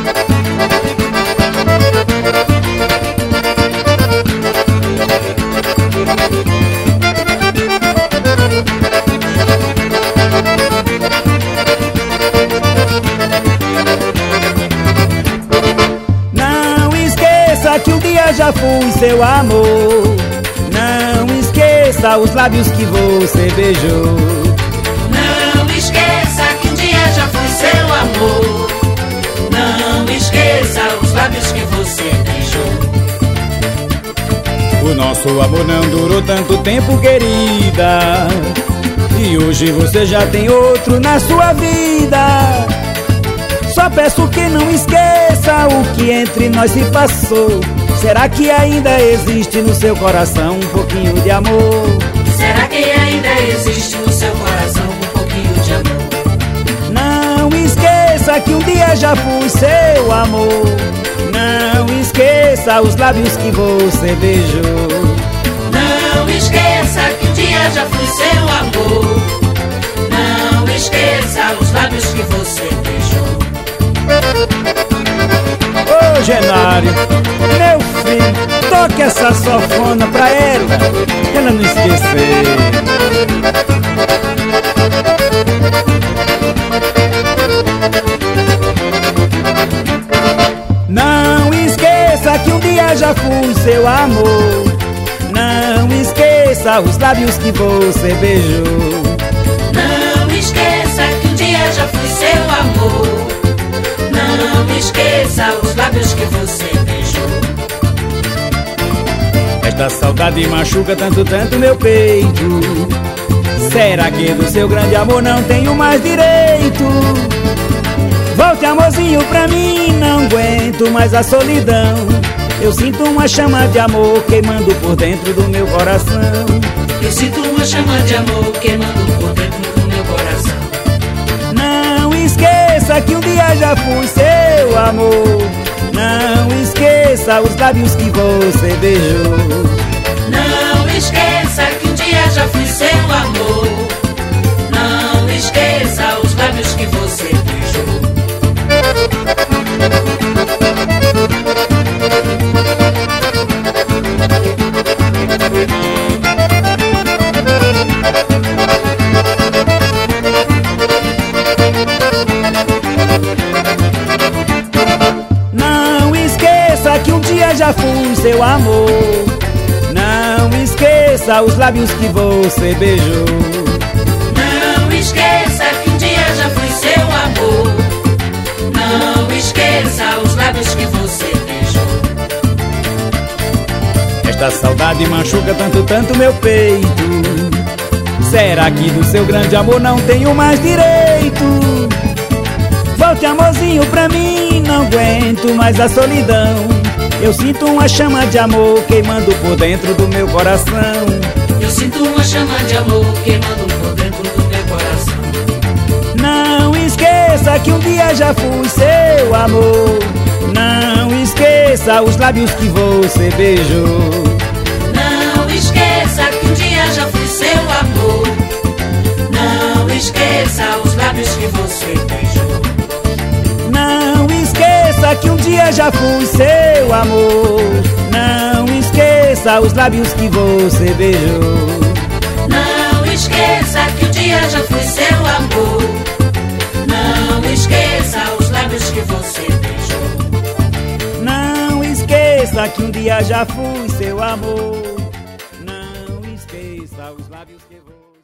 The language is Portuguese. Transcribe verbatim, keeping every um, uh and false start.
Que um dia já fui seu amor. Não esqueça os lábios que você beijou. Não esqueça que um dia já fui seu amor. Não esqueça os lábios que você beijou. O nosso amor não durou tanto tempo, querida, e hoje você já tem outro na sua vida. Só peço que não esqueça o que entre nós se passou. Será que ainda existe no seu coração um pouquinho de amor? Será que ainda existe no seu coração um pouquinho de amor? Não esqueça que um dia já fui seu amor. Não esqueça os lábios que você beijou. Não esqueça que um dia já fui seu amor. Não esqueça os lábios que você beijou. Ô Genário, meu filho, toque essa sanfona pra ela, pra ela não esquecer. Não esqueça que um dia já fui seu amor. Não esqueça os lábios que você beijou. Não esqueça que um dia já fui seu amor. Não esqueça os lábios que você beijou. Esta saudade machuca tanto, tanto meu peito. Será que do seu grande amor não tenho mais direito? Volte, amorzinho, pra mim, não aguento mais a solidão. Eu sinto uma chama de amor queimando por dentro do meu coração. Eu sinto uma chama de amor queimando por dentro do meu coração. Não esqueça que um dia já fui seu amor. Não esqueça os lábios que você beijou. Não esqueça que um dia já fui seu amor. Não esqueça os lábios que você beijou. Não esqueça que um dia já fui seu amor. Não esqueça os lábios que você beijou. Não esqueça que um dia já fui seu amor. Não esqueça os lábios que você beijou. Esta saudade machuca tanto, tanto meu peito. Será que do seu grande amor não tenho mais direito? Volte, amorzinho, pra mim, não aguento mais a solidão. Eu sinto uma chama de amor queimando por dentro do meu coração. Eu sinto uma chama de amor queimando por dentro do meu coração. Não esqueça que um dia já fui seu amor. Não esqueça os lábios que você beijou. Não esqueça que um dia já fui seu amor. Não esqueça os lábios que você beijou. Não esqueça que um dia já fui seu amor. Não esqueça os lábios que você beijou. Não esqueça que um dia já fui seu amor. Não esqueça os lábios que você beijou. Não esqueça que um dia já fui seu amor. Não esqueça os lábios que você